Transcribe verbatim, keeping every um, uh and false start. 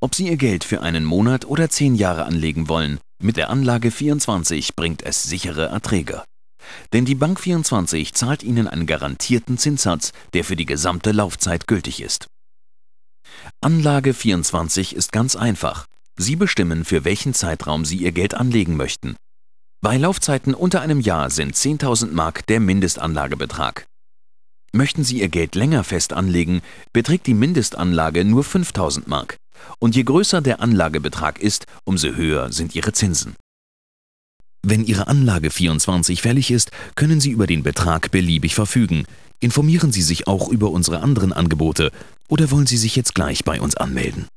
Ob Sie Ihr Geld für einen Monat oder zehn Jahre anlegen wollen, mit der Anlage vierundzwanzig bringt es sichere Erträge. Denn die Bank vierundzwanzig zahlt Ihnen einen garantierten Zinssatz, der für die gesamte Laufzeit gültig ist. Anlage vierundzwanzig ist ganz einfach. Sie bestimmen, für welchen Zeitraum Sie Ihr Geld anlegen möchten. Bei Laufzeiten unter einem Jahr sind zehntausend Mark der Mindestanlagebetrag. Möchten Sie Ihr Geld länger fest anlegen, beträgt die Mindestanlage nur fünftausend Mark. Und je größer der Anlagebetrag ist, umso höher sind Ihre Zinsen. Wenn Ihre Anlage vierundzwanzig fällig ist, können Sie über den Betrag beliebig verfügen. Informieren Sie sich auch über unsere anderen Angebote oder wollen Sie sich jetzt gleich bei uns anmelden?